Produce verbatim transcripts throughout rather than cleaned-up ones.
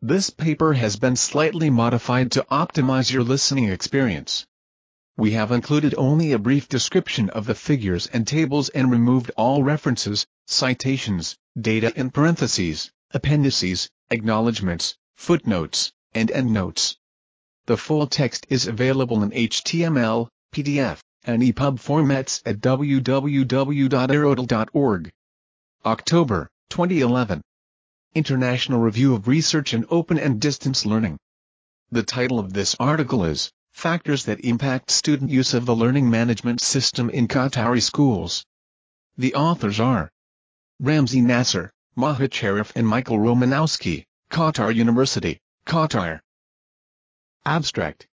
This paper has been slightly modified to optimize your listening experience. We have included only a brief description of the figures and tables and removed all references, citations, data in parentheses, appendices, acknowledgments, footnotes, and endnotes. The full text is available in H T M L, P D F, and E P U B formats at w w w dot aerodel dot org. October, twenty eleven. International Review of Research in Open and Distance Learning. The title of this article is, Factors that Impact Student Use of the Learning Management System in Qatari Schools. The authors are Ramzi Nasser, Mahit Sharif and Michael Romanowski, Qatar University, Qatar. Abstract.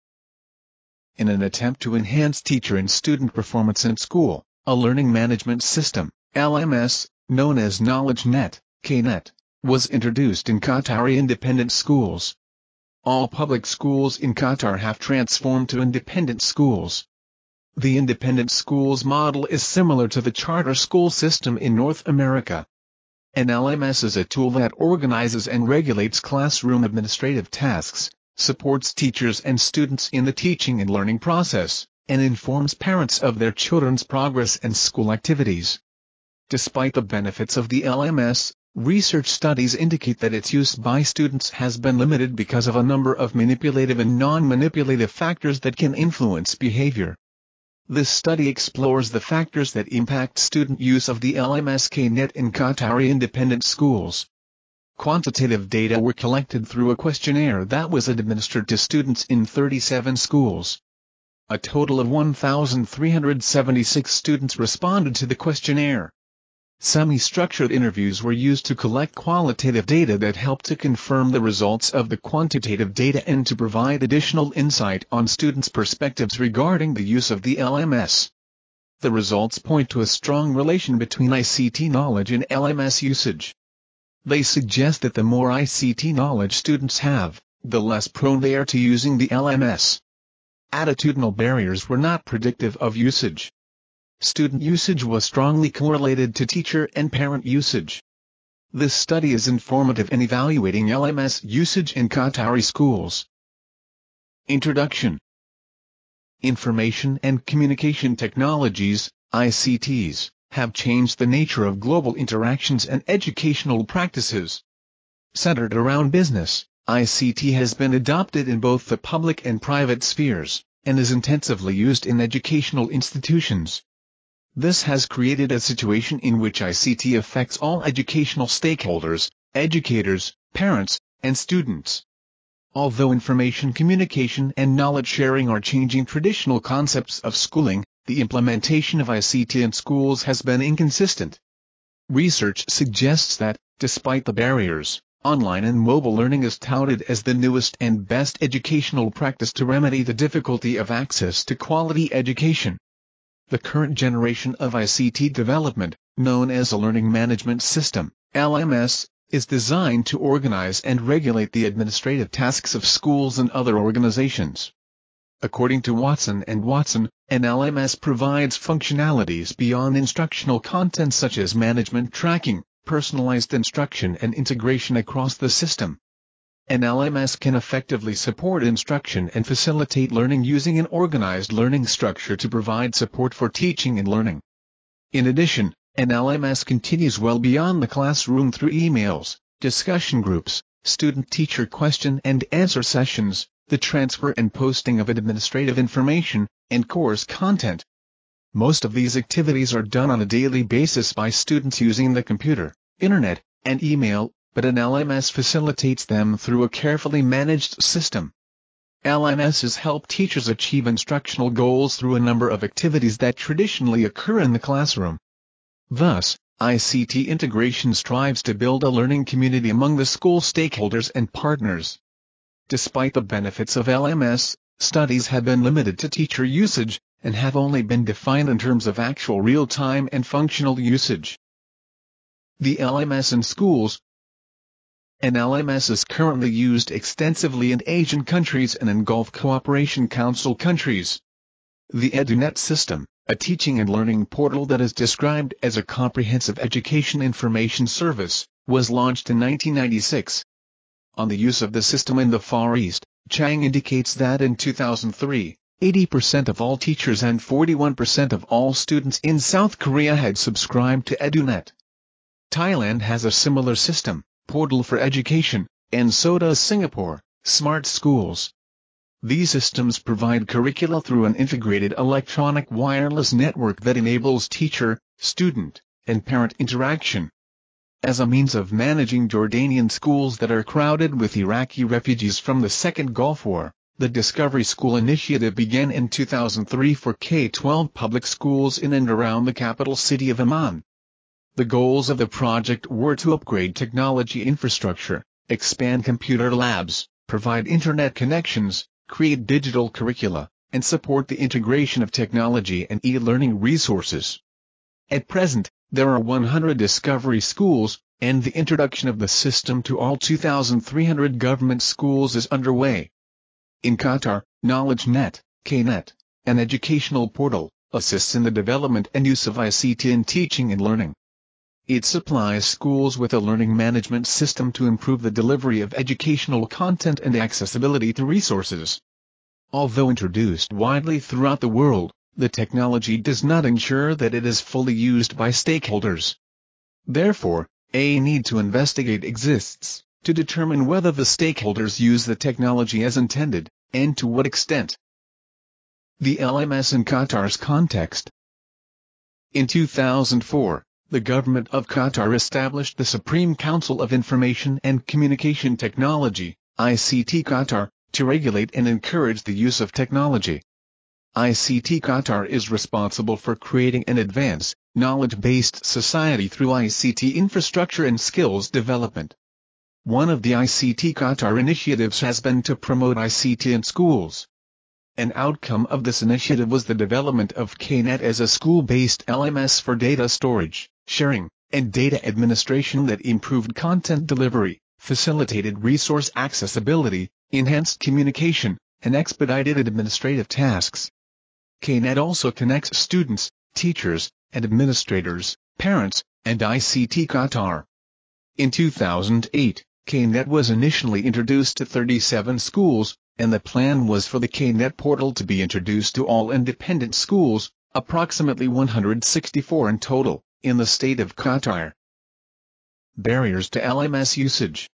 In an attempt to enhance teacher and student performance in school, a learning management system, L M S, known as KnowledgeNet, K net, was introduced in Qatari independent schools. All public schools in Qatar have transformed to independent schools. The independent schools model is similar to the charter school system in North America. An L M S is a tool that organizes and regulates classroom administrative tasks, supports teachers and students in the teaching and learning process, and informs parents of their children's progress and school activities. Despite the benefits of the L M S, research studies indicate that its use by students has been limited because of a number of manipulative and non-manipulative factors that can influence behavior. This study explores the factors that impact student use of the L M S K net in Qatari independent schools. Quantitative data were collected through a questionnaire that was administered to students in thirty-seven schools. A total of one thousand three hundred seventy-six students responded to the questionnaire. Semi-structured interviews were used to collect qualitative data that helped to confirm the results of the quantitative data and to provide additional insight on students' perspectives regarding the use of the L M S. The results point to a strong relation between I C T knowledge and L M S usage. They suggest that the more I C T knowledge students have, the less prone they are to using the L M S. Attitudinal barriers were not predictive of usage. Student usage was strongly correlated to teacher and parent usage. This study is informative in evaluating L M S usage in Qatari schools. Introduction. Information and communication technologies, I C Ts, have changed the nature of global interactions and educational practices. Centered around business, I C T has been adopted in both the public and private spheres, and is intensively used in educational institutions. This has created a situation in which I C T affects all educational stakeholders, educators, parents, and students. Although information communication and knowledge sharing are changing traditional concepts of schooling, the implementation of I C T in schools has been inconsistent. Research suggests that, despite the barriers, online and mobile learning is touted as the newest and best educational practice to remedy the difficulty of access to quality education. The current generation of I C T development, known as a Learning Management System, L M S, is designed to organize and regulate the administrative tasks of schools and other organizations. According to Watson and Watson, an L M S provides functionalities beyond instructional content such as management tracking, personalized instruction and integration across the system. An L M S can effectively support instruction and facilitate learning using an organized learning structure to provide support for teaching and learning. In addition, an L M S continues well beyond the classroom through emails, discussion groups, student-teacher question and answer sessions, the transfer and posting of administrative information, and course content. Most of these activities are done on a daily basis by students using the computer, internet, and email, but an L M S facilitates them through a carefully managed system. L M Ss help teachers achieve instructional goals through a number of activities that traditionally occur in the classroom. Thus, I C T integration strives to build a learning community among the school stakeholders and partners. Despite the benefits of L M S, studies have been limited to teacher usage, and have only been defined in terms of actual real-time and functional usage. The L M S in schools. An L M S is currently used extensively in Asian countries and in Gulf Cooperation Council countries. The EduNet system, a teaching and learning portal that is described as a comprehensive education information service, was launched in nineteen ninety-six. On the use of the system in the Far East, Chang indicates that in two thousand three, eighty percent of all teachers and forty-one percent of all students in South Korea had subscribed to EduNet. Thailand has a similar system, Portal for Education, and so does Singapore, Smart Schools. These systems provide curricula through an integrated electronic wireless network that enables teacher, student, and parent interaction. As a means of managing Jordanian schools that are crowded with Iraqi refugees from the Second Gulf War, the Discovery School initiative began in two thousand three for K through twelve public schools in and around the capital city of Amman. The goals of the project were to upgrade technology infrastructure, expand computer labs, provide internet connections, create digital curricula, and support the integration of technology and e-learning resources. At present, there are one hundred Discovery schools, and the introduction of the system to all two thousand three hundred government schools is underway. In Qatar, KnowledgeNet, K-net, an educational portal, assists in the development and use of I C T in teaching and learning. It supplies schools with a learning management system to improve the delivery of educational content and accessibility to resources. Although introduced widely throughout the world, the technology does not ensure that it is fully used by stakeholders. Therefore, a need to investigate exists, to determine whether the stakeholders use the technology as intended, and to what extent. The L M S in Qatar's context. In two thousand four, the government of Qatar established the Supreme Council of Information and Communication Technology, I C T Qatar, to regulate and encourage the use of technology. I C T Qatar is responsible for creating an advanced, knowledge-based society through I C T infrastructure and skills development. One of the I C T Qatar initiatives has been to promote I C T in schools. An outcome of this initiative was the development of K-net as a school-based L M S for data storage, sharing, and data administration that improved content delivery, facilitated resource accessibility, enhanced communication, and expedited administrative tasks. K-net also connects students, teachers, and administrators, parents, and I C T Qatar. In two thousand eight, K-net was initially introduced to thirty-seven schools, and the plan was for the K-net portal to be introduced to all independent schools, approximately one hundred sixty-four in total, in the state of Qatar. Barriers to L M S usage.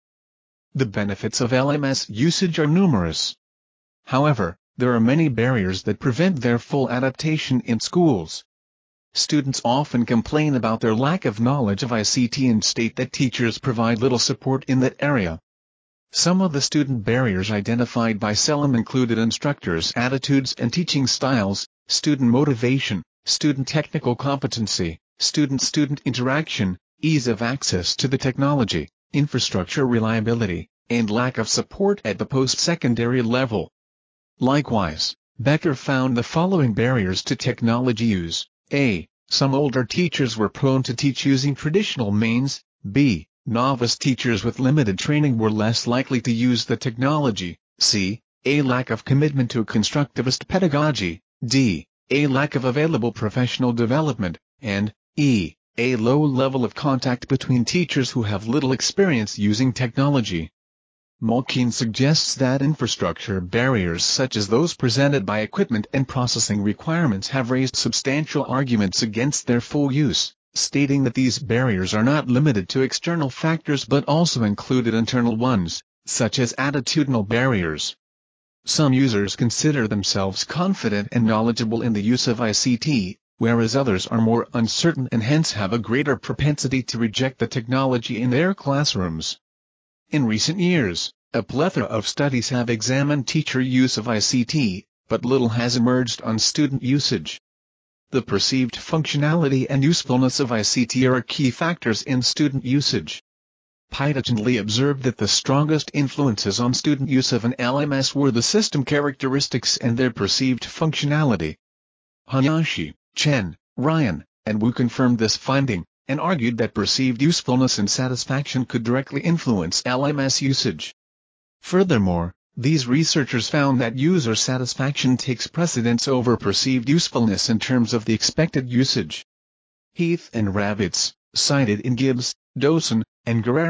The benefits of L M S usage are numerous. However, there are many barriers that prevent their full adaptation in schools. Students often complain about their lack of knowledge of I C T and state that teachers provide little support in that area. Some of the student barriers identified by SELUM included instructors' attitudes and teaching styles, student motivation, student technical competency, student-student interaction, ease of access to the technology, infrastructure reliability, and lack of support at the post-secondary level. Likewise, Becker found the following barriers to technology use. A. Some older teachers were prone to teach using traditional means. B. Novice teachers with limited training were less likely to use the technology. C. A lack of commitment to constructivist pedagogy. D. A lack of available professional development. And E. A low level of contact between teachers who have little experience using technology. Mulkeen suggests that infrastructure barriers such as those presented by equipment and processing requirements have raised substantial arguments against their full use, stating that these barriers are not limited to external factors but also included internal ones, such as attitudinal barriers. Some users consider themselves confident and knowledgeable in the use of I C T, whereas others are more uncertain and hence have a greater propensity to reject the technology in their classrooms. In recent years, a plethora of studies have examined teacher use of I C T, but little has emerged on student usage. The perceived functionality and usefulness of I C T are key factors in student usage. Pitaginley observed that the strongest influences on student use of an L M S were the system characteristics and their perceived functionality. Hayashi, Chen, Ryan, and Wu confirmed this finding, and argued that perceived usefulness and satisfaction could directly influence L M S usage. Furthermore, these researchers found that user satisfaction takes precedence over perceived usefulness in terms of the expected usage. Heath and Ravitz, cited in Gibbs, Dosen, and Guerrero,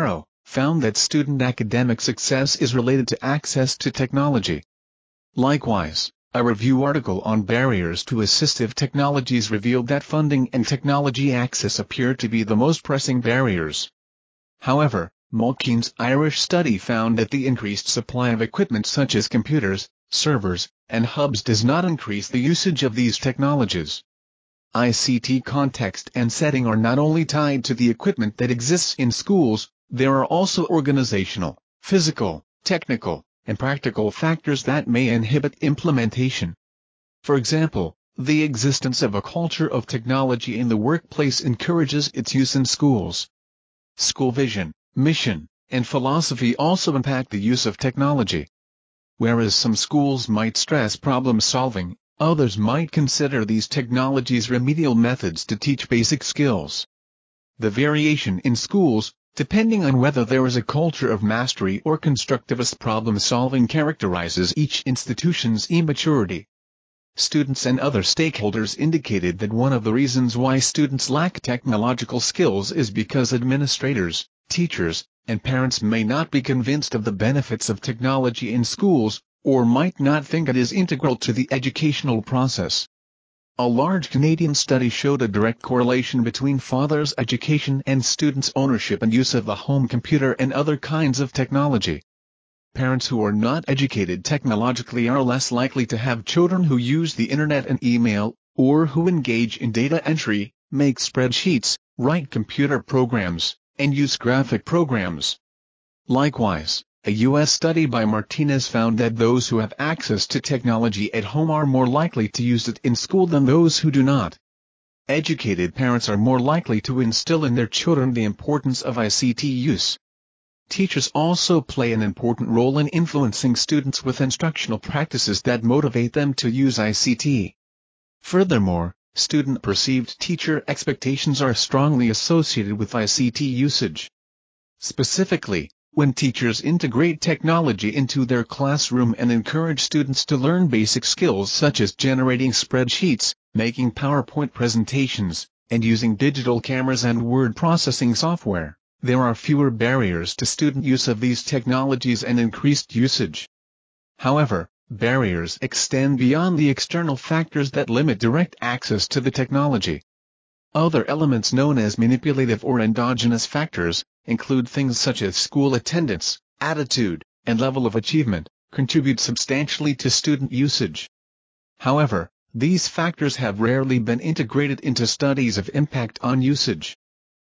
found that student academic success is related to access to technology. Likewise, a review article on barriers to assistive technologies revealed that funding and technology access appear to be the most pressing barriers. However, Mulkeen's Irish study found that the increased supply of equipment such as computers, servers, and hubs does not increase the usage of these technologies. I C T context and setting are not only tied to the equipment that exists in schools, there are also organizational, physical, technical, and practical factors that may inhibit implementation. For example, the existence of a culture of technology in the workplace encourages its use in schools. School vision, mission, and philosophy also impact the use of technology. Whereas some schools might stress problem solving, others might consider these technologies remedial methods to teach basic skills. The variation in schools, depending on whether there is a culture of mastery or constructivist problem solving, characterizes each institution's immaturity. Students and other stakeholders indicated that one of the reasons why students lack technological skills is because administrators, teachers, and parents may not be convinced of the benefits of technology in schools, or might not think it is integral to the educational process. A large Canadian study showed a direct correlation between fathers' education and students' ownership and use of the home computer and other kinds of technology. Parents who are not educated technologically are less likely to have children who use the internet and email, or who engage in data entry, make spreadsheets, write computer programs, and use graphic programs. Likewise, a U S study by Martinez found that those who have access to technology at home are more likely to use it in school than those who do not. Educated parents are more likely to instill in their children the importance of I C T use. Teachers also play an important role in influencing students with instructional practices that motivate them to use I C T. Furthermore, student-perceived teacher expectations are strongly associated with I C T usage. Specifically, when teachers integrate technology into their classroom and encourage students to learn basic skills such as generating spreadsheets, making PowerPoint presentations, and using digital cameras and word processing software, there are fewer barriers to student use of these technologies and increased usage. However, barriers extend beyond the external factors that limit direct access to the technology. Other elements known as manipulative or endogenous factors include things such as school attendance, attitude, and level of achievement, contribute substantially to student usage. However, these factors have rarely been integrated into studies of impact on usage.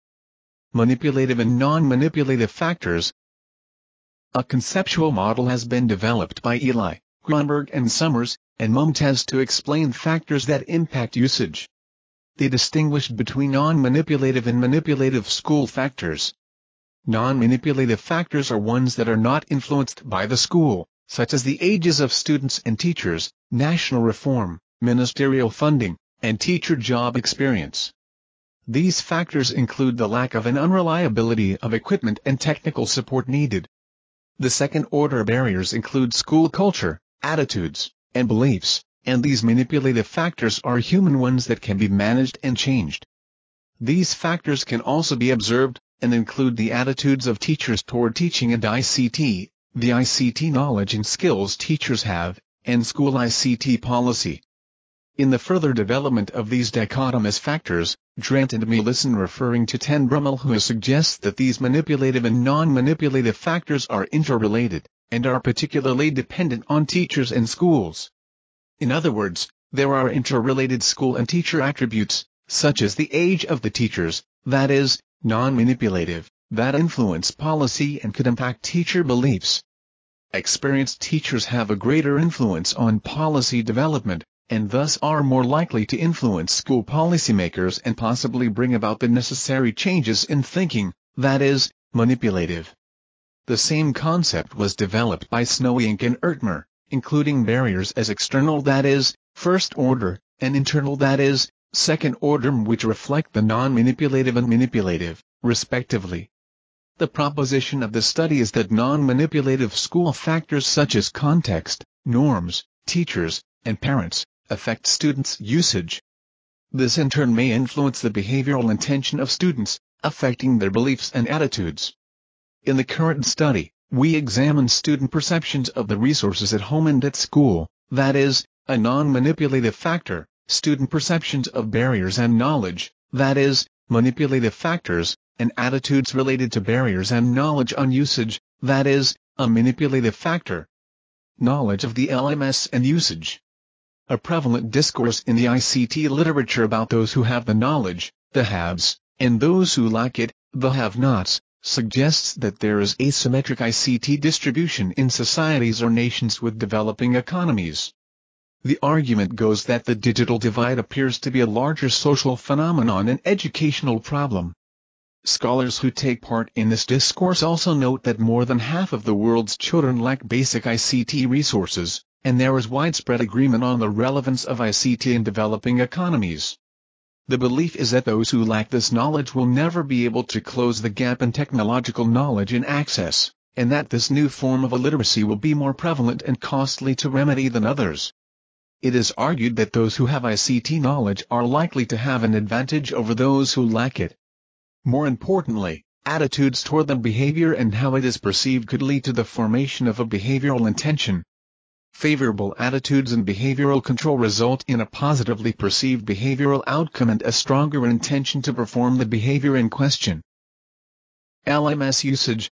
Manipulative and non-manipulative factors. A conceptual model has been developed by Eli, Gronberg and Summers, and Mumtaz to explain factors that impact usage. They distinguished between non-manipulative and manipulative school factors. Non-manipulative factors are ones that are not influenced by the school, such as the ages of students and teachers, national reform, ministerial funding, and teacher job experience. These factors include the lack of and unreliability of equipment and technical support needed. The second-order barriers include school culture, attitudes, and beliefs, and these manipulative factors are human ones that can be managed and changed. These factors can also be observed, and include the attitudes of teachers toward teaching and I C T, the I C T knowledge and skills teachers have, and school I C T policy. In the further development of these dichotomous factors, Drent and Meelisson referring to ten Brummel who suggests that these manipulative and non-manipulative factors are interrelated, and are particularly dependent on teachers and schools. In other words, there are interrelated school and teacher attributes, such as the age of the teachers, that is, non-manipulative, that influence policy and could impact teacher beliefs. Experienced teachers have a greater influence on policy development, and thus are more likely to influence school policymakers and possibly bring about the necessary changes in thinking, that is, manipulative. The same concept was developed by Snowienk and Ertmer, including barriers as external, that is, first order, and internal, that is, second order, which reflect the non-manipulative and manipulative, respectively. The proposition of the study is that non-manipulative school factors such as context, norms, teachers, and parents affect students' usage. This in turn may influence the behavioral intention of students, affecting their beliefs and attitudes. In the current study, we examine student perceptions of the resources at home and at school, that is, a non-manipulative factor, student perceptions of barriers and knowledge, that is, manipulative factors, and attitudes related to barriers and knowledge on usage, that is, a manipulative factor. Knowledge of the L M S and usage. A prevalent discourse in the I C T literature about those who have the knowledge, the haves, and those who lack it, the have-nots, suggests that there is asymmetric I C T distribution in societies or nations with developing economies. The argument goes that the digital divide appears to be a larger social phenomenon and educational problem. Scholars who take part in this discourse also note that more than half of the world's children lack basic I C T resources, and there is widespread agreement on the relevance of I C T in developing economies. The belief is that those who lack this knowledge will never be able to close the gap in technological knowledge and access, and that this new form of illiteracy will be more prevalent and costly to remedy than others. It is argued that those who have I C T knowledge are likely to have an advantage over those who lack it. More importantly, attitudes toward the behavior and how it is perceived could lead to the formation of a behavioral intention. Favorable attitudes and behavioral control result in a positively perceived behavioral outcome and a stronger intention to perform the behavior in question. L M S usage.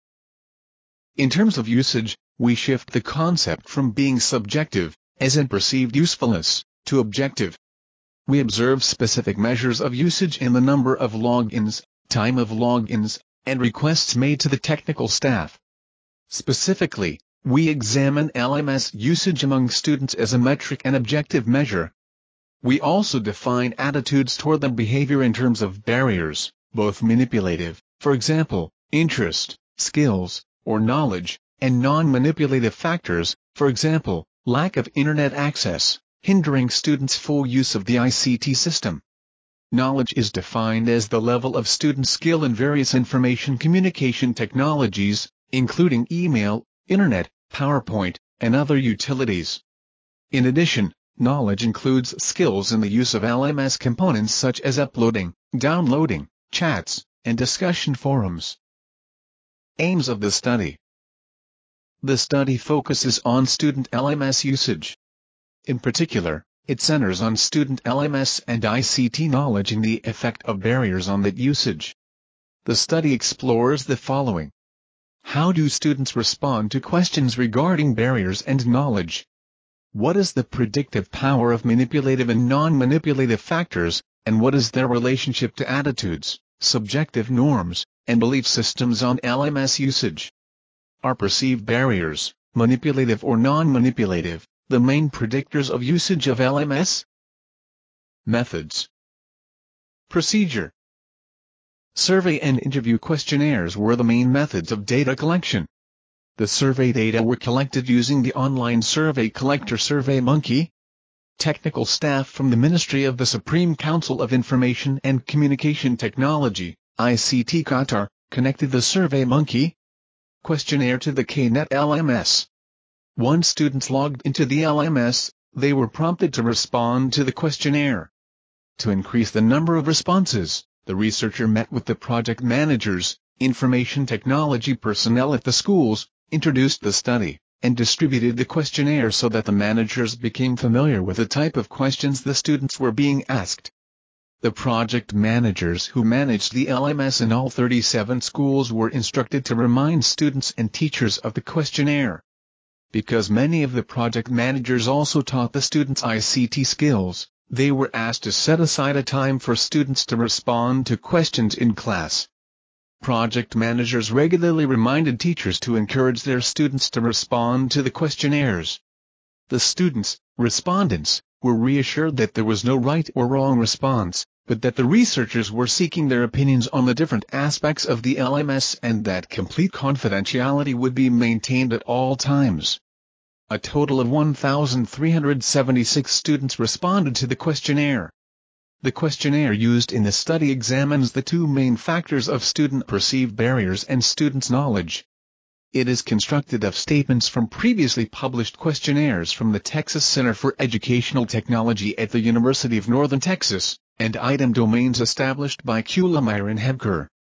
In terms of usage, we shift the concept from being subjective, as in perceived usefulness, to objective. We observe specific measures of usage in the number of logins, time of logins, and requests made to the technical staff. Specifically, we examine L M S usage among students as a metric and objective measure. We also define attitudes toward the behavior in terms of barriers, both manipulative, for example, interest, skills, or knowledge, and non-manipulative factors, for example, lack of internet access, hindering students' full use of the I C T system. Knowledge is defined as the level of student skill in various information communication technologies, including email, internet, PowerPoint, and other utilities. In addition, knowledge includes skills in the use of L M S components such as uploading, downloading, chats, and discussion forums. Aims of the study. The study focuses on student L M S usage. In particular, it centers on student L M S and I C T knowledge and the effect of barriers on that usage. The study explores the following. How do students respond to questions regarding barriers and knowledge? What is the predictive power of manipulative and non-manipulative factors, and what is their relationship to attitudes, subjective norms, and belief systems on L M S usage? Are perceived barriers, manipulative or non-manipulative, the main predictors of usage of L M S? Methods. Procedure. Survey and interview questionnaires were the main methods of data collection. The survey data were collected using the online survey collector SurveyMonkey. Technical staff from the Ministry of the Supreme Council of Information and Communication Technology, I C T Qatar, connected the SurveyMonkey questionnaire to the K net L M S. Once students logged into the L M S, they were prompted to respond to the questionnaire. To increase the number of responses, the researcher met with the project managers, information technology personnel at the schools, introduced the study, and distributed the questionnaire so that the managers became familiar with the type of questions the students were being asked. The project managers who managed the L M S in all thirty-seven schools were instructed to remind students and teachers of the questionnaire. Because many of the project managers also taught the students I C T skills, they were asked to set aside a time for students to respond to questions in class. Project managers regularly reminded teachers to encourage their students to respond to the questionnaires. The students, respondents, were reassured that there was no right or wrong response, but that the researchers were seeking their opinions on the different aspects of the L M S and that complete confidentiality would be maintained at all times. A total of one thousand three hundred seventy-six students responded to the questionnaire. The questionnaire used in the study examines the two main factors of student perceived barriers and students' knowledge. It is constructed of statements from previously published questionnaires from the Texas Center for Educational Technology at the University of Northern Texas, and item domains established by Kuhlmeier and Hebker.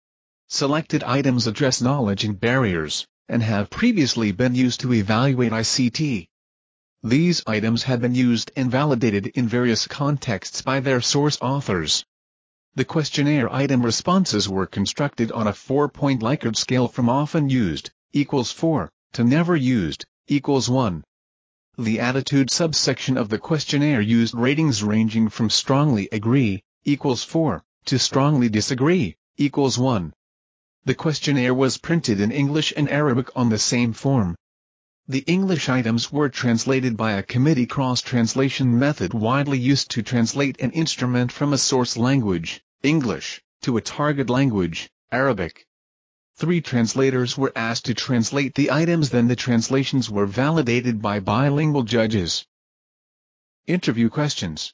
Selected items address knowledge and barriers, and have previously been used to evaluate I C T. These items have been used and validated in various contexts by their source authors. The questionnaire item responses were constructed on a four-point Likert scale from often used, equals four, to never used, equals one. The attitude subsection of the questionnaire used ratings ranging from strongly agree, equals four, to strongly disagree, equals one. The questionnaire was printed in English and Arabic on the same form. The English items were translated by a committee cross-translation method widely used to translate an instrument from a source language, English, to a target language, Arabic. Three translators were asked to translate the items, then the translations were validated by bilingual judges. Interview questions.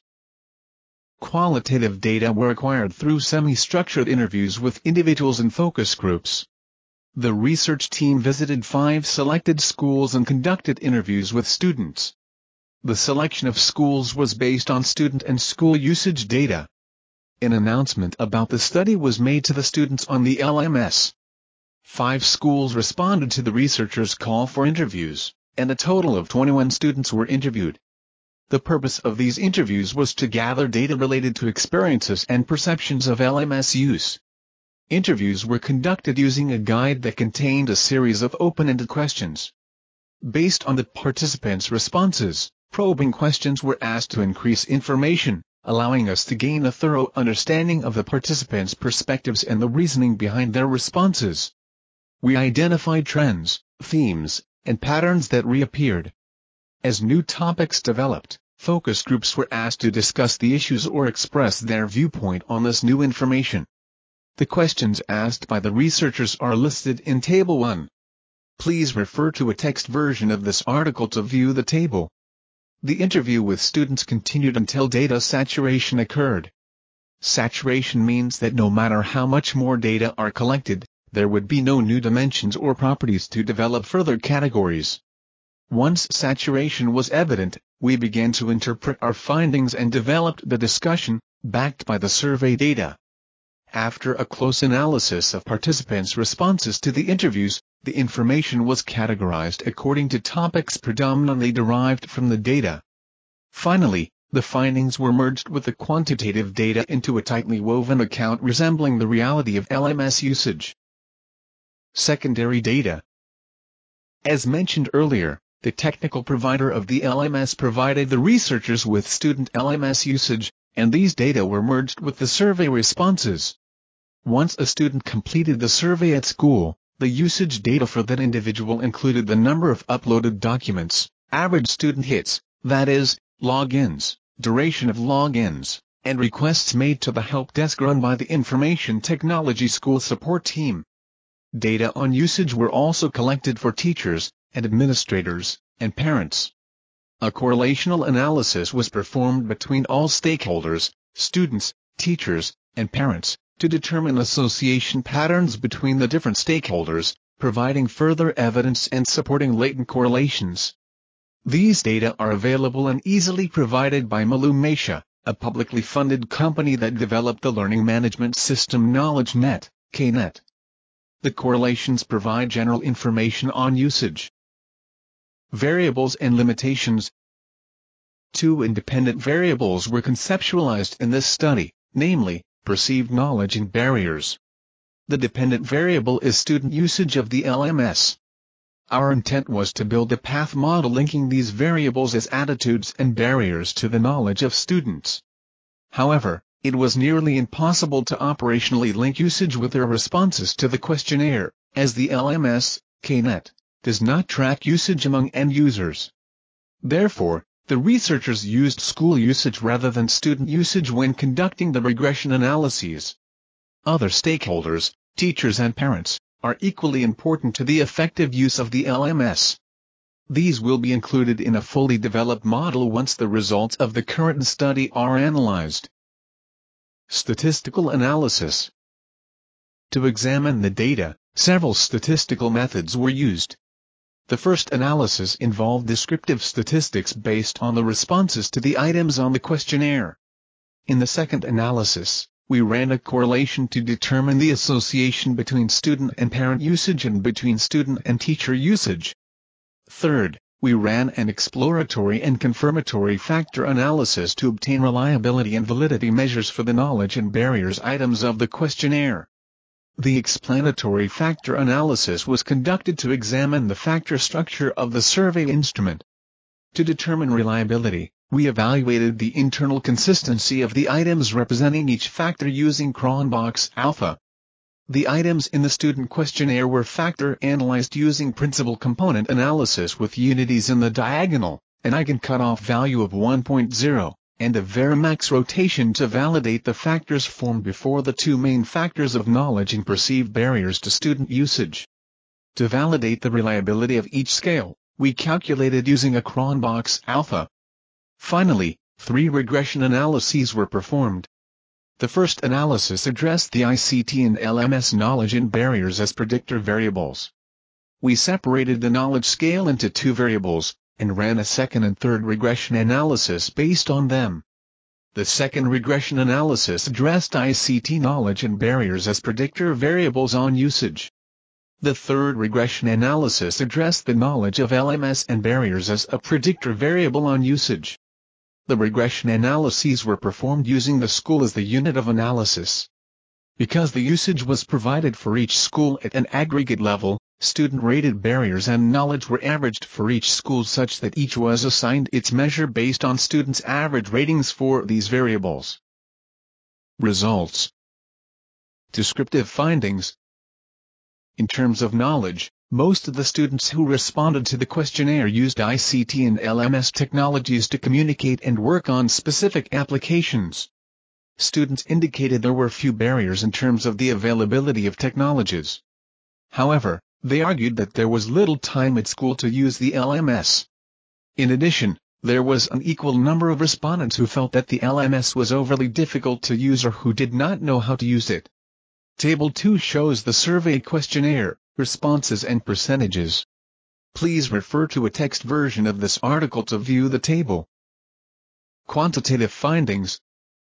Qualitative data were acquired through semi-structured interviews with individuals and focus groups. The research team visited five selected schools and conducted interviews with students. The selection of schools was based on student and school usage data. An announcement about the study was made to the students on the L M S. Five schools responded to the researchers' call for interviews, and a total of twenty-one students were interviewed. The purpose of these interviews was to gather data related to experiences and perceptions of L M S use. Interviews were conducted using a guide that contained a series of open-ended questions. Based on the participants' responses, probing questions were asked to increase information, allowing us to gain a thorough understanding of the participants' perspectives and the reasoning behind their responses. We identified trends, themes, and patterns that reappeared. As new topics developed, focus groups were asked to discuss the issues or express their viewpoint on this new information. The questions asked by the researchers are listed in Table one. Please refer to a text version of this article to view the table. The interview with students continued until data saturation occurred. Saturation means that no matter how much more data are collected, there would be no new dimensions or properties to develop further categories. Once saturation was evident, we began to interpret our findings and developed the discussion, backed by the survey data. After a close analysis of participants' responses to the interviews, the information was categorized according to topics predominantly derived from the data. Finally, the findings were merged with the quantitative data into a tightly woven account resembling the reality of L M S usage. Secondary data. As mentioned earlier, the technical provider of the L M S provided the researchers with student L M S usage, and these data were merged with the survey responses. Once a student completed the survey at school, the usage data for that individual included the number of uploaded documents, average student hits, that is, logins, duration of logins, and requests made to the help desk run by the Information Technology School Support Team. Data on usage were also collected for teachers, and administrators, and parents. A correlational analysis was performed between all stakeholders, students, teachers, and parents, to determine association patterns between the different stakeholders, providing further evidence and supporting latent correlations. These data are available and easily provided by Malumatia, a publicly funded company that developed the learning management system KnowledgeNet, K net. The correlations provide general information on usage. Variables and limitations. Two independent variables were conceptualized in this study, namely, perceived knowledge and barriers. The dependent variable is student usage of the L M S. Our intent was to build a path model linking these variables as attitudes and barriers to the knowledge of students. However, it was nearly impossible to operationally link usage with their responses to the questionnaire, as the L M S, K net, does not track usage among end users. Therefore, the researchers used school usage rather than student usage when conducting the regression analyses. Other stakeholders, teachers and parents, are equally important to the effective use of the L M S. These will be included in a fully developed model once the results of the current study are analyzed. Statistical analysis. To examine the data, several statistical methods were used. The first analysis involved descriptive statistics based on the responses to the items on the questionnaire. In the second analysis, We ran a correlation to determine the association between student and parent usage and between student and teacher usage. Third, we ran an exploratory and confirmatory factor analysis to obtain reliability and validity measures for the knowledge and barriers items of the questionnaire. The explanatory factor analysis was conducted to examine the factor structure of the survey instrument. To determine reliability, we evaluated the internal consistency of the items representing each factor using Cronbach's alpha. The items in the student questionnaire were factor analyzed using principal component analysis with unities in the diagonal, an eigen cutoff value of one point zero, and a Varimax rotation to validate the factors formed before the two main factors of knowledge and perceived barriers to student usage. To validate the reliability of each scale, we calculated using a Cronbach's alpha. Finally, three regression analyses were performed. The first analysis addressed the I C T and L M S knowledge and barriers as predictor variables. We separated the knowledge scale into two variables, and ran a second and third regression analysis based on them. The second regression analysis addressed I C T knowledge and barriers as predictor variables on usage. The third regression analysis addressed the knowledge of L M S and barriers as a predictor variable on usage. The regression analyses were performed using the school as the unit of analysis. Because the usage was provided for each school at an aggregate level, student-rated barriers and knowledge were averaged for each school such that each was assigned its measure based on students' average ratings for these variables. Results. Descriptive findings. In terms of knowledge, most of the students who responded to the questionnaire used I C T and L M S technologies to communicate and work on specific applications. Students indicated there were few barriers in terms of the availability of technologies. However, they argued that there was little time at school to use the L M S. In addition, there was an equal number of respondents who felt that the L M S was overly difficult to use or who did not know how to use it. Table two shows the survey questionnaire, responses and percentages. Please refer to a text version of this article to view the table. Quantitative findings.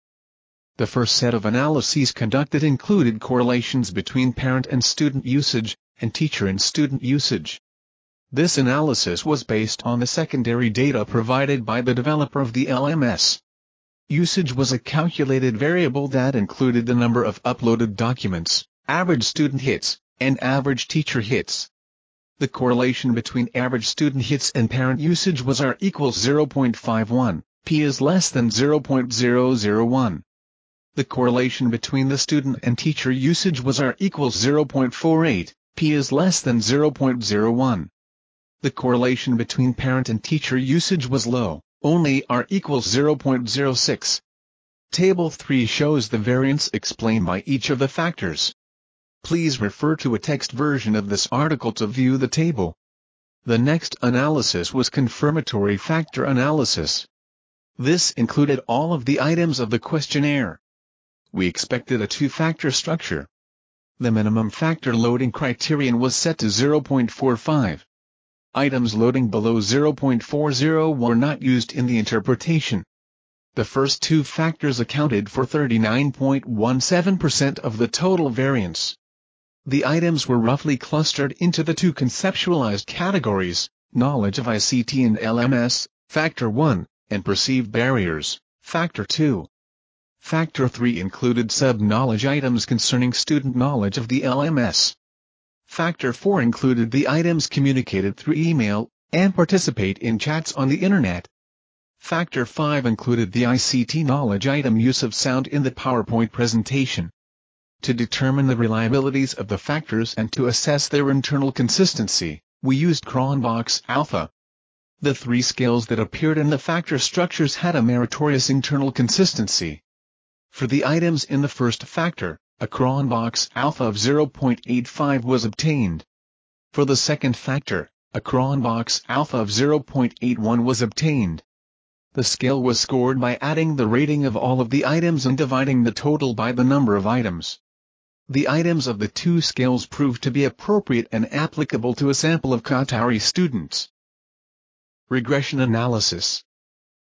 The first set of analyses conducted included correlations between parent and student usage, and teacher and student usage. This analysis was based on the secondary data provided by the developer of the L M S. Usage was a calculated variable that included the number of uploaded documents, average student hits, and average teacher hits. The correlation between average student hits and parent usage was R equals zero point five one, P is less than zero point zero zero one. The correlation between the student and teacher usage was R equals zero point four eight, P is less than zero point zero one. The correlation between parent and teacher usage was low, only R equals zero point zero six. Table three shows the variance explained by each of the factors. Please refer to a text version of this article to view the table. The next analysis was confirmatory factor analysis. This included all of the items of the questionnaire. We expected a two-factor structure. The minimum factor loading criterion was set to zero point four five. Items loading below zero point four zero were not used in the interpretation. The first two factors accounted for thirty-nine point one seven percent of the total variance. The items were roughly clustered into the two conceptualized categories, knowledge of I C T and L M S, Factor one, and perceived barriers, Factor two. Factor three included sub-knowledge items concerning student knowledge of the L M S. Factor four included the items communicated through email, and participate in chats on the Internet. Factor five included the I C T knowledge item use of sound in the PowerPoint presentation. To determine the reliabilities of the factors and to assess their internal consistency, we used Cronbach's alpha. The three scales that appeared in the factor structures had a meritorious internal consistency. For the items in the first factor, a Cronbach's alpha of zero point eight five was obtained. For the second factor, a Cronbach's alpha of zero point eight one was obtained. The scale was scored by adding the rating of all of the items and dividing the total by the number of items. The items of the two scales proved to be appropriate and applicable to a sample of Qatari students. Regression analysis.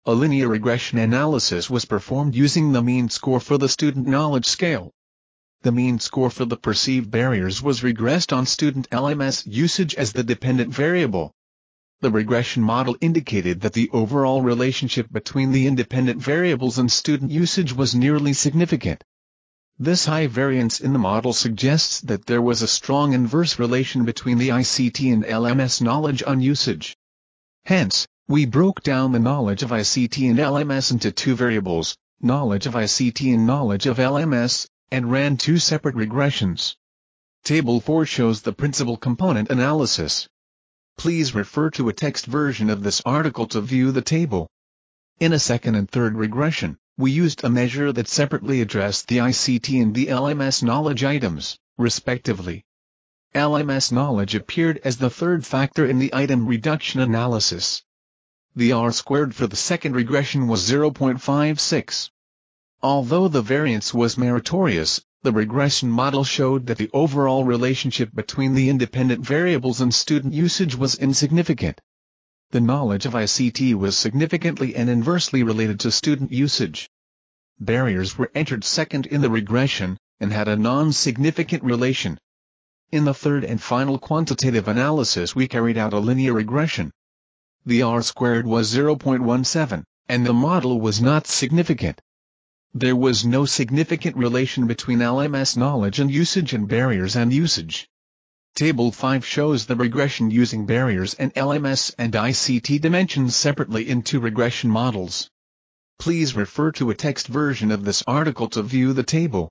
A linear regression analysis was performed using the mean score for the student knowledge scale. The mean score for the perceived barriers was regressed on student L M S usage as the dependent variable. The regression model indicated that the overall relationship between the independent variables and student usage was nearly significant. This high variance in the model suggests that there was a strong inverse relation between the I C T and L M S knowledge on usage. Hence, we broke down the knowledge of I C T and L M S into two variables, knowledge of I C T and knowledge of L M S, and ran two separate regressions. Table four shows the principal component analysis. Please refer to a text version of this article to view the table. In a second and third regression, we used a measure that separately addressed the I C T and the L M S knowledge items, respectively. L M S knowledge appeared as the third factor in the item reduction analysis. The R-squared for the second regression was zero point five six. Although the variance was meritorious, the regression model showed that the overall relationship between the independent variables and student usage was insignificant. The knowledge of I C T was significantly and inversely related to student usage. Barriers were entered second in the regression, and had a non-significant relation. In the third and final quantitative analysis we carried out a linear regression. The R-squared was zero point one seven, and the model was not significant. There was no significant relation between L M S knowledge and usage and barriers and usage. Table five shows the regression using barriers and L M S and I C T dimensions separately in two regression models. Please refer to a text version of this article to view the table.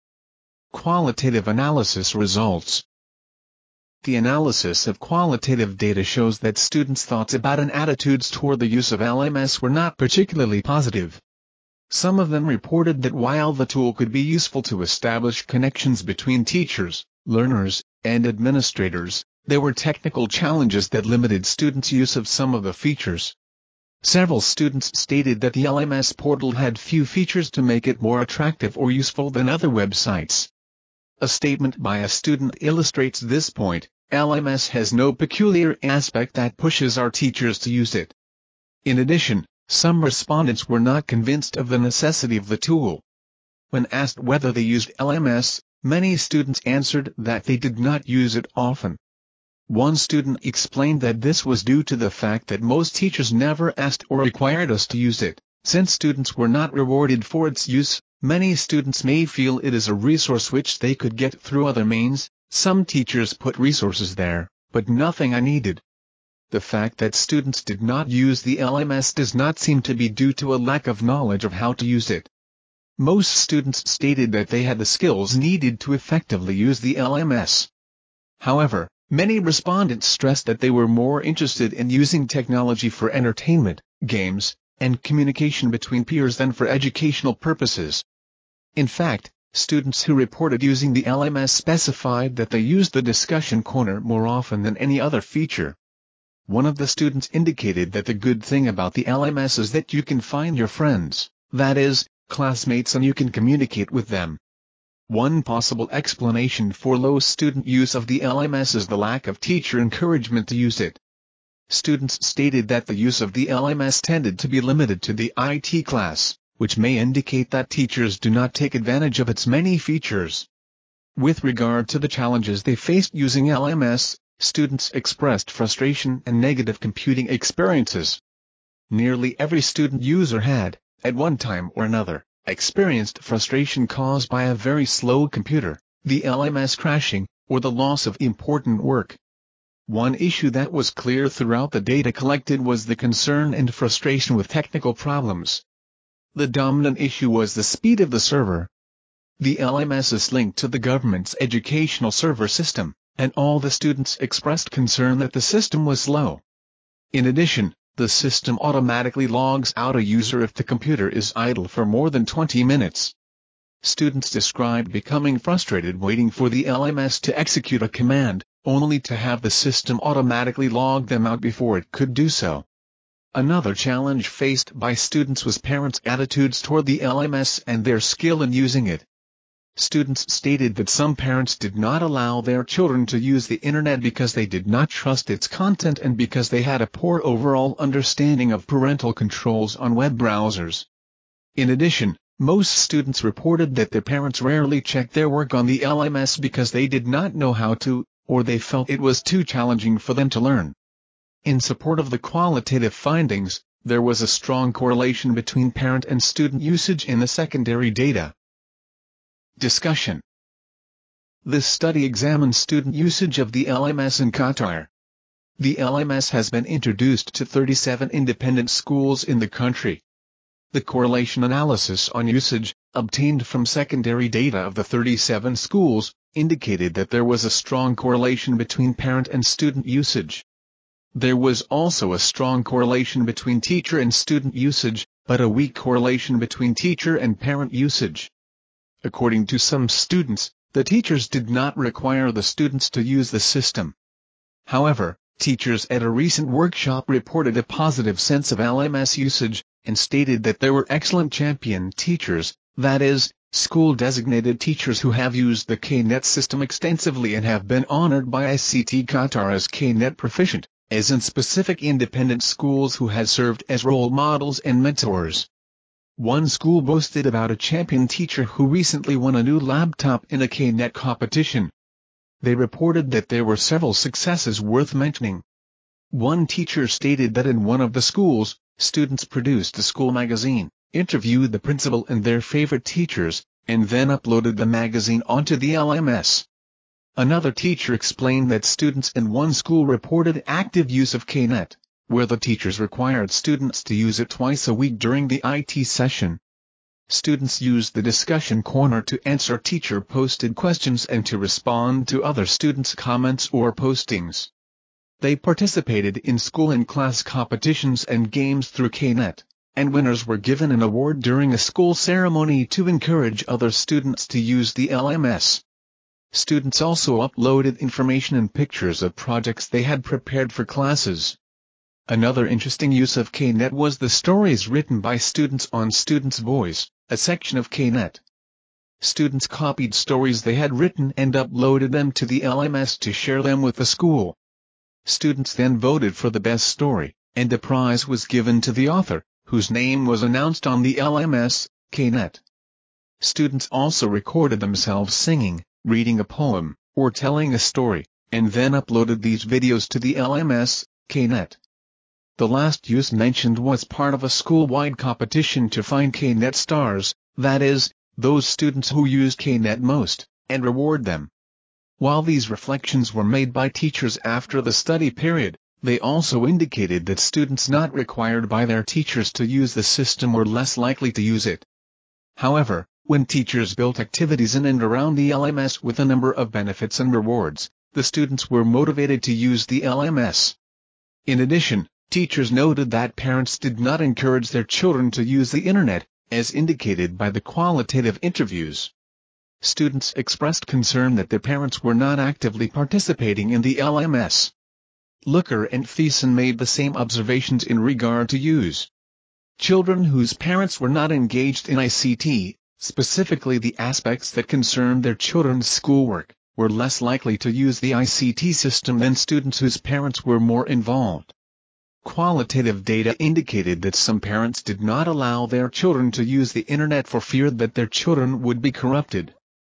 Qualitative analysis results. The analysis of qualitative data shows that students' thoughts about and attitudes toward the use of L M S were not particularly positive. Some of them reported that while the tool could be useful to establish connections between teachers, learners, and administrators, there were technical challenges that limited students' use of some of the features. Several students stated that the L M S portal had few features to make it more attractive or useful than other websites. A statement by a student illustrates this point: L M S has no peculiar aspect that pushes our teachers to use it. In addition, some respondents were not convinced of the necessity of the tool. When asked whether they used L M S, many students answered that they did not use it often. One student explained that this was due to the fact that most teachers never asked or required us to use it. Since students were not rewarded for its use, many students may feel it is a resource which they could get through other means. Some teachers put resources there, but nothing I needed. The fact that students did not use the L M S does not seem to be due to a lack of knowledge of how to use it. Most students stated that they had the skills needed to effectively use the L M S. However, many respondents stressed that they were more interested in using technology for entertainment, games, and communication between peers than for educational purposes. In fact, students who reported using the L M S specified that they used the discussion corner more often than any other feature. One of the students indicated that the good thing about the L M S is that you can find your friends, that is, classmates, and you can communicate with them. One possible explanation for low student use of the L M S is the lack of teacher encouragement to use it. Students stated that the use of the L M S tended to be limited to the I T class, which may indicate that teachers do not take advantage of its many features. With regard to the challenges they faced using L M S, students expressed frustration and negative computing experiences. Nearly every student user had, at one time or another, experienced frustration caused by a very slow computer, the L M S crashing, or the loss of important work. One issue that was clear throughout the data collected was the concern and frustration with technical problems. The dominant issue was the speed of the server. The L M S is linked to the government's educational server system, and all the students expressed concern that the system was slow. In addition, the system automatically logs out a user if the computer is idle for more than twenty minutes. Students described becoming frustrated waiting for the L M S to execute a command, only to have the system automatically log them out before it could do so. Another challenge faced by students was parents' attitudes toward the L M S and their skill in using it. Students stated that some parents did not allow their children to use the internet because they did not trust its content and because they had a poor overall understanding of parental controls on web browsers. In addition, most students reported that their parents rarely checked their work on the L M S because they did not know how to, or they felt it was too challenging for them to learn. In support of the qualitative findings, there was a strong correlation between parent and student usage in the secondary data. Discussion. This study examines student usage of the L M S in Qatar. The L M S has been introduced to thirty-seven independent schools in the country. The correlation analysis on usage, obtained from secondary data of the thirty-seven schools, indicated that there was a strong correlation between parent and student usage. There was also a strong correlation between teacher and student usage, but a weak correlation between teacher and parent usage. According to some students, the teachers did not require the students to use the system. However, teachers at a recent workshop reported a positive sense of L M S usage, and stated that there were excellent champion teachers, that is, school-designated teachers who have used the K net system extensively and have been honored by I C T Qatar as K net proficient, as in specific independent schools who had served as role models and mentors. One school boasted about a champion teacher who recently won a new laptop in a K net competition. They reported that there were several successes worth mentioning. One teacher stated that in one of the schools, students produced a school magazine, interviewed the principal and their favorite teachers, and then uploaded the magazine onto the L M S. Another teacher explained that students in one school reported active use of K net, where the teachers required students to use it twice a week during the I T session. Students used the discussion corner to answer teacher-posted questions and to respond to other students' comments or postings. They participated in school and class competitions and games through K net, and winners were given an award during a school ceremony to encourage other students to use the L M S. Students also uploaded information and pictures of projects they had prepared for classes. Another interesting use of K net was the stories written by students on Students' Voice, a section of K net. Students copied stories they had written and uploaded them to the L M S to share them with the school. Students then voted for the best story, and a prize was given to the author, whose name was announced on the L M S, K net. Students also recorded themselves singing, reading a poem, or telling a story, and then uploaded these videos to the L M S, K net. The last use mentioned was part of a school-wide competition to find K net stars, that is, those students who used K net most, and reward them. While these reflections were made by teachers after the study period, they also indicated that students not required by their teachers to use the system were less likely to use it. However, when teachers built activities in and around the L M S with a number of benefits and rewards, the students were motivated to use the L M S. In addition, teachers noted that parents did not encourage their children to use the internet, as indicated by the qualitative interviews. Students expressed concern that their parents were not actively participating in the L M S. Looker and Thiessen made the same observations in regard to use. Children whose parents were not engaged in I C T, specifically the aspects that concerned their children's schoolwork, were less likely to use the I C T system than students whose parents were more involved. Qualitative data indicated that some parents did not allow their children to use the internet for fear that their children would be corrupted.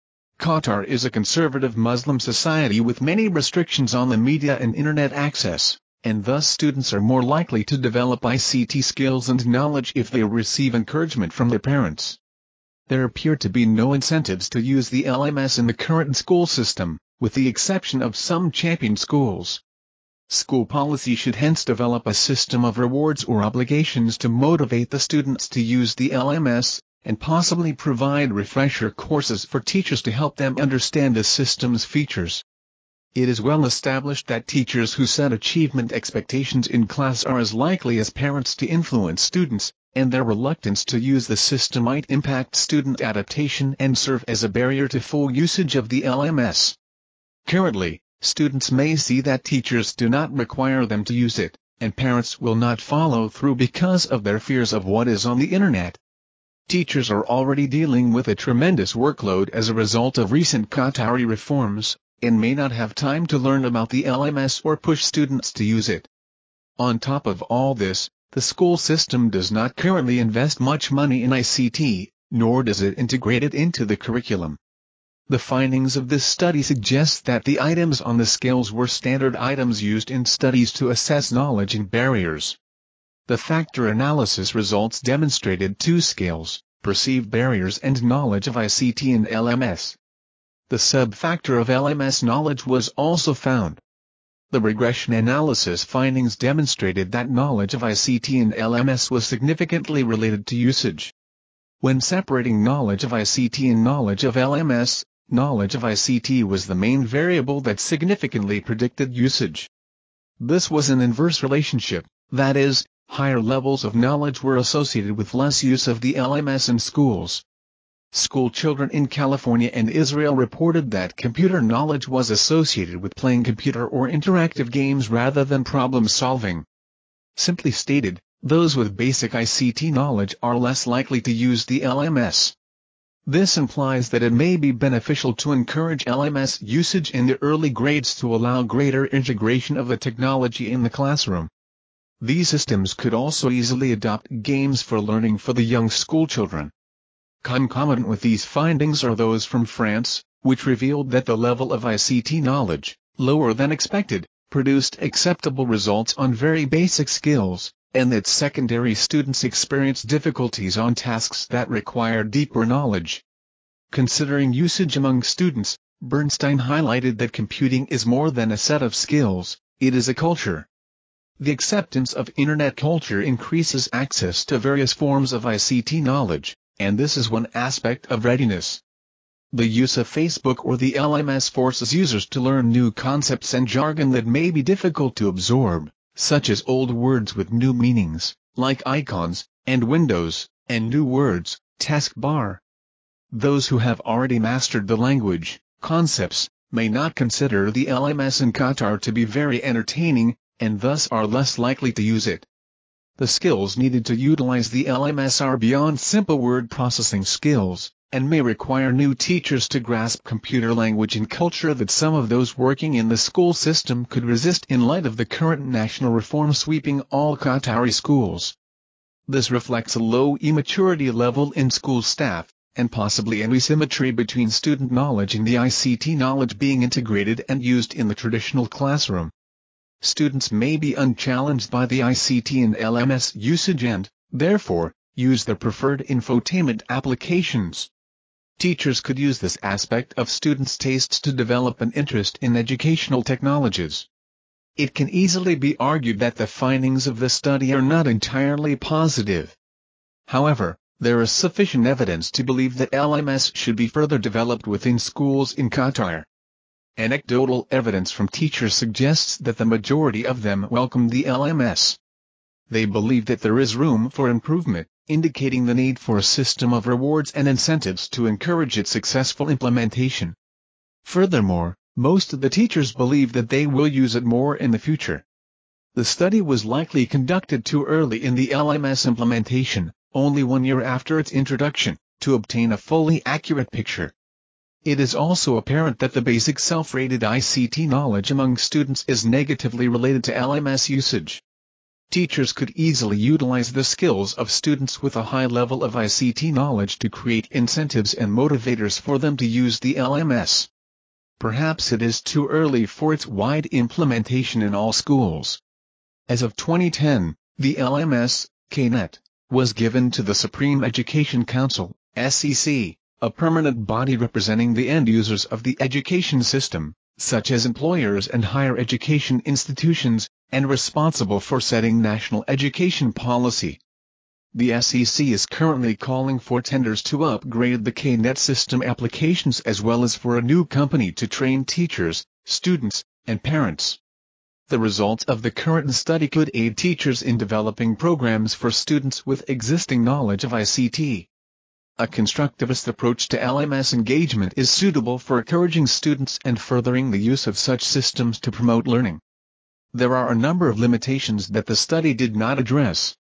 Qatar is a conservative Muslim society with many restrictions on the media and internet access, and thus students are more likely to develop I C T skills and knowledge if they receive encouragement from their parents. There appear to be no incentives to use the L M S in the current school system, with the exception of some champion schools. School policy should hence develop a system of rewards or obligations to motivate the students to use the L M S, and possibly provide refresher courses for teachers to help them understand the system's features. It is well established that teachers who set achievement expectations in class are as likely as parents to influence students, and their reluctance to use the system might impact student adaptation and serve as a barrier to full usage of the L M S. Currently, students may see that teachers do not require them to use it, and parents will not follow through because of their fears of what is on the internet. Teachers are already dealing with a tremendous workload as a result of recent Qatari reforms, and may not have time to learn about the L M S or push students to use it. On top of all this, the school system does not currently invest much money in I C T, nor does it integrate it into the curriculum. The findings of this study suggest that the items on the scales were standard items used in studies to assess knowledge and barriers. The factor analysis results demonstrated two scales, perceived barriers and knowledge of I C T and L M S. The sub-factor of L M S knowledge was also found. The regression analysis findings demonstrated that knowledge of I C T and L M S was significantly related to usage. When separating knowledge of I C T and knowledge of L M S, knowledge of I C T was the main variable that significantly predicted usage. This was an inverse relationship, that is, higher levels of knowledge were associated with less use of the L M S in schools. School children in California and Israel reported that computer knowledge was associated with playing computer or interactive games rather than problem solving. Simply stated, those with basic I C T knowledge are less likely to use the L M S. This implies that it may be beneficial to encourage L M S usage in the early grades to allow greater integration of the technology in the classroom. These systems could also easily adopt games for learning for the young schoolchildren. Concomitant with these findings are those from France, which revealed that the level of I C T knowledge, lower than expected, produced acceptable results on very basic skills, and that secondary students experienced difficulties on tasks that require deeper knowledge. Considering usage among students, Bernstein highlighted that computing is more than a set of skills, it is a culture. The acceptance of Internet culture increases access to various forms of I C T knowledge, and this is one aspect of readiness. The use of Facebook or the L M S forces users to learn new concepts and jargon that may be difficult to absorb, such as old words with new meanings, like icons, and windows, and new words, taskbar. Those who have already mastered the language, concepts, may not consider the L M S in Qatar to be very entertaining, and thus are less likely to use it. The skills needed to utilize the L M S are beyond simple word processing skills, and may require new teachers to grasp computer language and culture that some of those working in the school system could resist in light of the current national reform sweeping all Qatari schools. This reflects a low immaturity level in school staff, and possibly an asymmetry between student knowledge and the I C T knowledge being integrated and used in the traditional classroom. Students may be unchallenged by the I C T and L M S usage and, therefore, use their preferred infotainment applications. Teachers could use this aspect of students' tastes to develop an interest in educational technologies. It can easily be argued that the findings of the study are not entirely positive. However, there is sufficient evidence to believe that L M S should be further developed within schools in Qatar. Anecdotal evidence from teachers suggests that the majority of them welcome the L M S. They believe that there is room for improvement, indicating the need for a system of rewards and incentives to encourage its successful implementation. Furthermore, most of the teachers believe that they will use it more in the future. The study was likely conducted too early in the L M S implementation, only one year after its introduction, to obtain a fully accurate picture. It is also apparent that the basic self-rated I C T knowledge among students is negatively related to L M S usage. Teachers could easily utilize the skills of students with a high level of I C T knowledge to create incentives and motivators for them to use the L M S. Perhaps it is too early for its wide implementation in all schools. As of twenty ten, the L M S, K net, was given to the Supreme Education Council, S E C, a permanent body representing the end users of the education system, such as employers and higher education institutions, and responsible for setting national education policy. The S E C is currently calling for tenders to upgrade the K net system applications as well as for a new company to train teachers, students, and parents. The results of the current study could aid teachers in developing programs for students with existing knowledge of I C T. A constructivist approach to L M S engagement is suitable for encouraging students and furthering the use of such systems to promote learning. There are a number of limitations that the study did not address.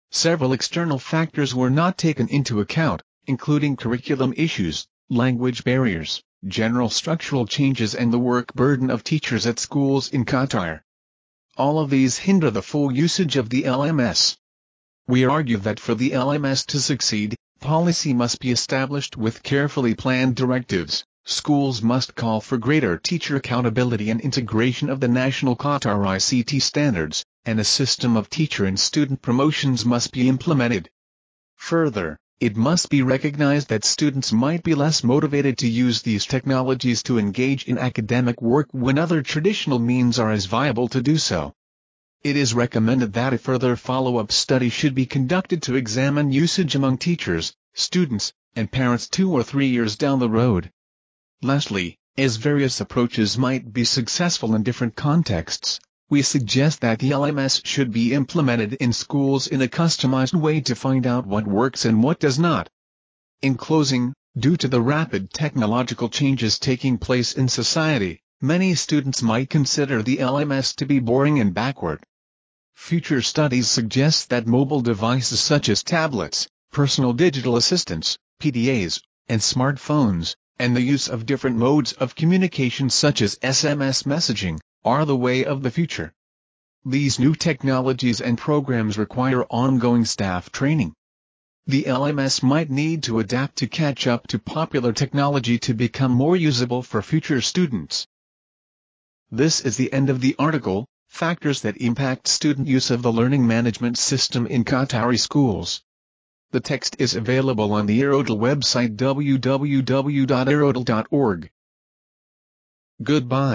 Several external factors were not taken into account, including curriculum issues, language barriers, general structural changes and the work burden of teachers at schools in Qatar. All of these hinder the full usage of the L M S. We argue that for the L M S to succeed, policy must be established with carefully planned directives. Schools must call for greater teacher accountability and integration of the national Qatar I C T standards, and a system of teacher and student promotions must be implemented. Further, it must be recognized that students might be less motivated to use these technologies to engage in academic work when other traditional means are as viable to do so. It is recommended that a further follow-up study should be conducted to examine usage among teachers, students, and parents two or three years down the road. Lastly, as various approaches might be successful in different contexts, we suggest that the L M S should be implemented in schools in a customized way to find out what works and what does not. In closing, due to the rapid technological changes taking place in society, many students might consider the L M S to be boring and backward. Future studies suggest that mobile devices such as tablets, personal digital assistants, P D As, and smartphones, and the use of different modes of communication such as S M S messaging, are the way of the future. These new technologies and programs require ongoing staff training. The L M S might need to adapt to catch up to popular technology to become more usable for future students. This is the end of the article, Factors that Impact Student Use of the Learning Management System in Qatari Schools. The text is available on the Erodel website w w w dot erodel dot org. Goodbye.